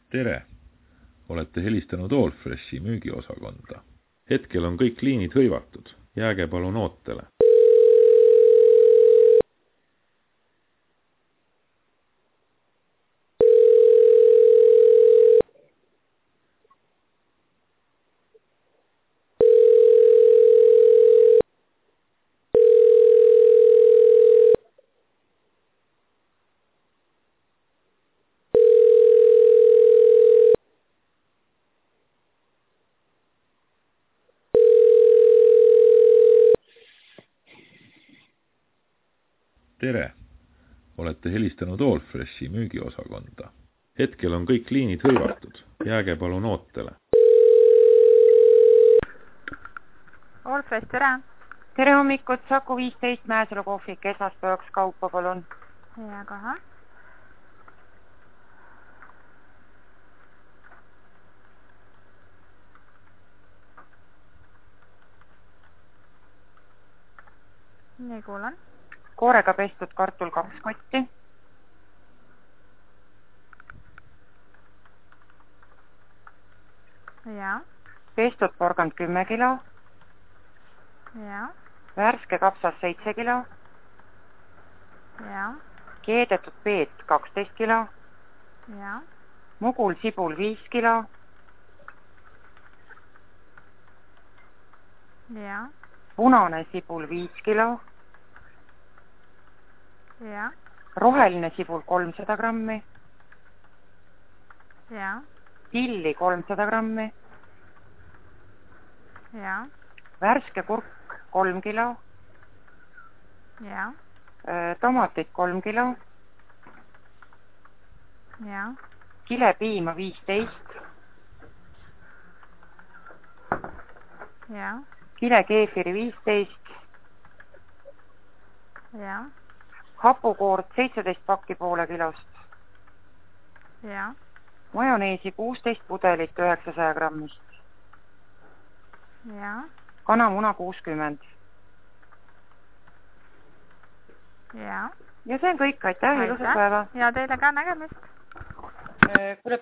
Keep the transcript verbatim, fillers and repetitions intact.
Tere! Olete helistanud Allfreshi müügiosakonda. Hetkel on kõik liinid hõivatud. Jääge palun ootele. Tere! Olete helistanud Allfreshi müügiosakonda. Hetkel on kõik liinid hõivatud. Jääge palun ootele. Allfresh, tere! Tere hommikut, Saku viisteist Mäesalu kohvik esmaspäevaks kaupa, palun. Ja kohe. Nii, kuulan. Koorega pestud kartul kaks kotti. Ja. Pestud porgand kümme kilo. Ja. Värske kapsas seitse kilo. Ja. Keedetud peet kaksteist kilo. Ja. Mugul sibul viis kilo. Ja. Punane sibul viis kilo. Ja. Roheline sibul kolmsada grammi. Ja. Tilli kolmsada grammi. Ja. Värske kurk kolm kilo. Ja. Tomatit kolm kilo. Ja. Kilepiima viisteist. Ja. Kilekeefiri viisteist. Ja. Hapukoort seitseteist pakki poole kilost. Ja. Majoneesi kuusteist pudelit üheksasaja grammist. Ja. Kanamuna kuuskümmend. Ja. Ja see on kõik, aitäh, ilusat päeva. Ja teile ka nägemist. Kuule,